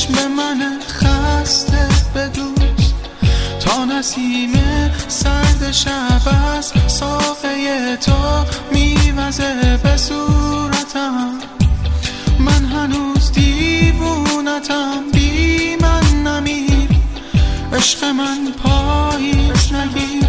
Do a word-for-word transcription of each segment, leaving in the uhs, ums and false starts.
چشم من خسته بدوز تا نسیم سرد شب از ساقه تو میوزه به صورتم. من هنوز دیوونتم، بی من نمیر، عشق من پاییز نگیر.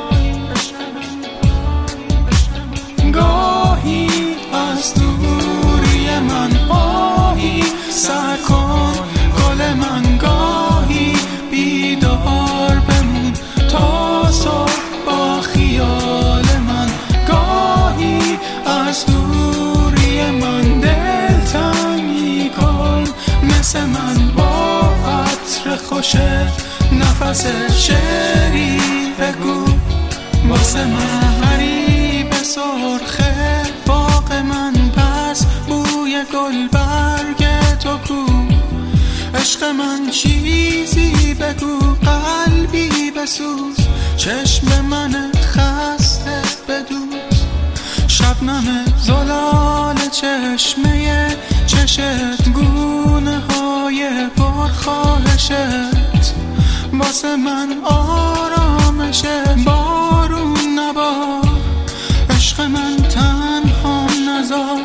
گاهی از دوری من آهی سر کن گل من، گاهی بیدار بمون تا صبح با خیال من. گاهی از دوری من دلتنگی کن، مثل من با عطر خوش نفس شعری بگو واسه من. غریب سرخه باغ من، پس بوی گل برگ تو کو. عشق من چیزی بگو، قلبی بسوز، چشم من خسته بدوز. شبنم زلال چشمه چشت، گونه های پرخواهشت واسه من آرامشه. بارون نبار، عشق من تنها نذار.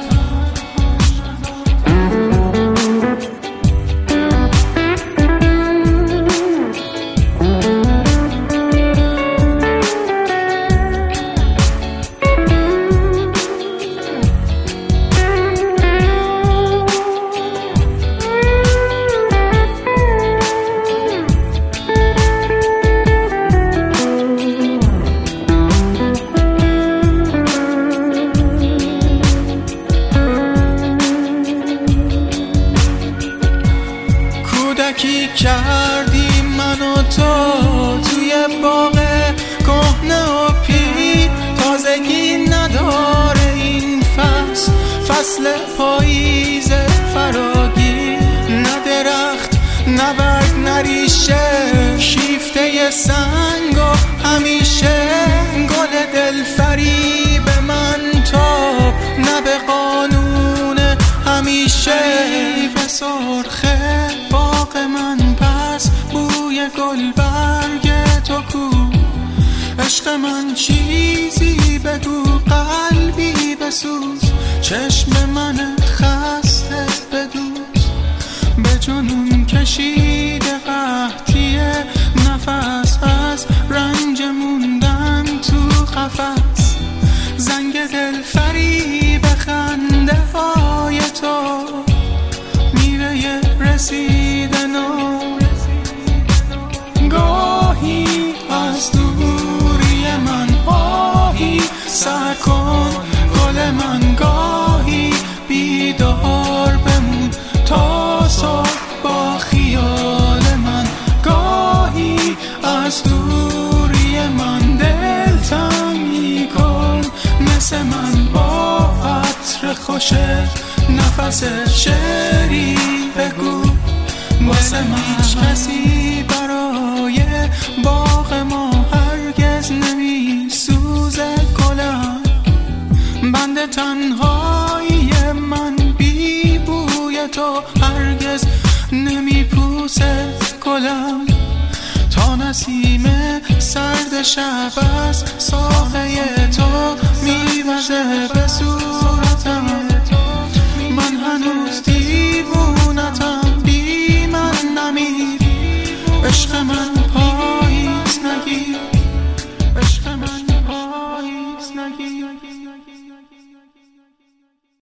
کودکی کردی من و تو توی باغ کهنه و پیر. تازگی نداره این فصل، فصل پاییز فراگیر. نه درخت نه برگ نه ریشه، شیفته سنگ و همیشه گل دلفریب من تو. نه به قانون همیشه به سرخه باغ من، پس بوی گل برگ تو کو. عشق من چیزی بگو، قلبی بسوز، چشم من خسته بدوز. به جنون کشیده قحطی نفس، از رنج موندن تو قفس. زنگ دل فریب خنده های تو، میوه رسیدن و گاهی از دوری من آهی سر کن گل من. گاهی بیدار بمون تا صبح با خیال من. گاهی از دوری من دلتنگی کن، مثل من با عطر خوش نفس شعری بگو واسه من. هیچ کسی برای باغ ما هرگز نمی سوزه گلم. بند تنهایی من بی بوی تو هرگز نمی پوسه گلم. تا نسیم سرد شب از ساقه تو میوزه به صورتم.